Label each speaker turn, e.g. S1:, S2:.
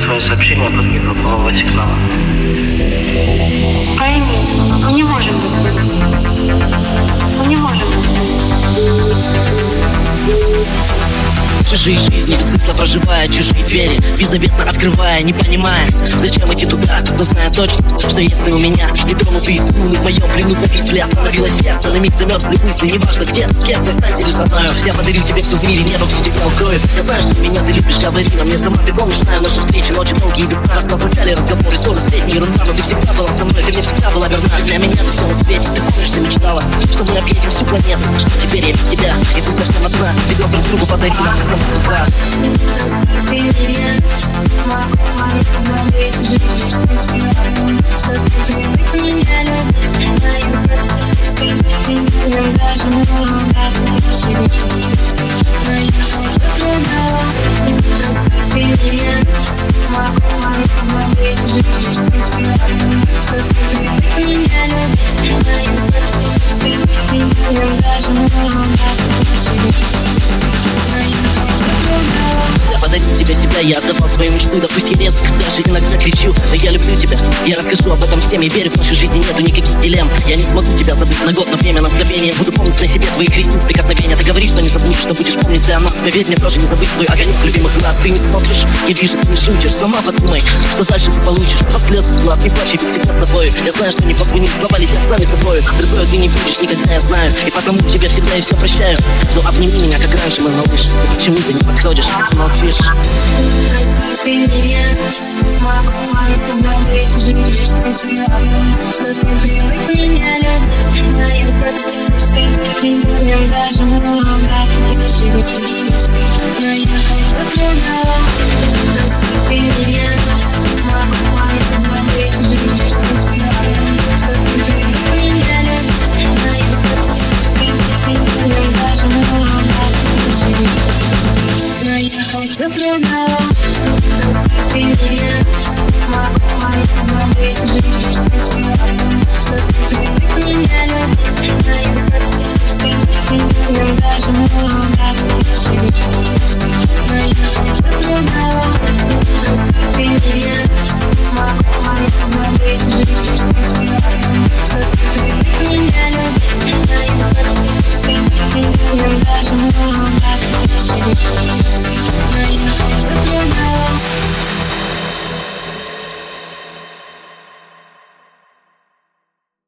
S1: свое сообщение, а потом не попробовать к нам.
S2: Пойми, мы не можем быть. Мы не можем быть.
S3: Чужие жизни без смысла проживая, чужие двери беззаветно открывая, не понимая, зачем идти туда, но зная точно, что есть ты у меня. Нетронутые струны в моем плену повисли, остановилось сердце, на миг замерзли мысли. Неважно где, с кем, останься лишь со мною. Я подарю тебе все в мире, небо всю тебя укроет. Я знаю, что меня ты любишь, говори на мне сама. Ты помнишь, знаю наши встречи, ночи долгие и бесстрастно. Звучали разговоры, ссоры, сплетни, ерунда. Но ты всегда была со мной, ты мне всегда была верна. Для меня ты все на свете, ты помнишь, ты мечтала, что мы объедем всю планету, что теперь я без тебя, и ты совсем одна. Тебе друг другу подарила, ты сама с утра.
S4: Ты меня могу забыть, живешь с мыслью, что ты привык меня любить. В моем сердце лишь ты, в нем даже много ошибок. Но я хочу другого. Ты меня могу забыть, живешь с мыслью, что ты привык меня любить. В моем сердце лишь ты, в нем даже много ошибок. Но я хочу другого.
S3: Я подарю тебе себя, я отдавал свою мечту. Да пусть я резок, даже иногда кричу, но я люблю тебя, я расскажу об этом всем. Я верю, в нашей жизни нету никаких дилемм. Я не смогу тебя забыть на год, на время, на мгновение. Буду помнить на себе твоих ресниц прикосновения. Ты говоришь, что не забудешь, что будешь помнить ты о нас. Поверь мне, тоже не забыть твой огонек любимых глаз. Ты не смотришь, не движешь, ты не шутишь, сама под мной. Что дальше ты получишь? Под слез из глаз, не плачь, ведь всегда с тобой. Я знаю, что не позвонит, слова летят сами с тобой. Другой ты не будешь никогда, я знаю, и потому тебе всегда и все прощаю. Но обними меня, как раньше, мой малыш. Почему ты не подходишь, молчишь?
S4: Ты меня могу забыть, живешь с мыслью, что ты привык меня любить. В моем сердце лишь ты, в нем даже много ошибок. Но я хочу другого. Ты меня могу забыть, живешь с мыслью, что ты привык меня любить. В моем сердце лишь ты, в нем даже много ошибок. Но я хочу другого. Ты меня могу забыть, живешь с мыслью, что ты привык меня любить. В моем сердце лишь ты, в нем даже много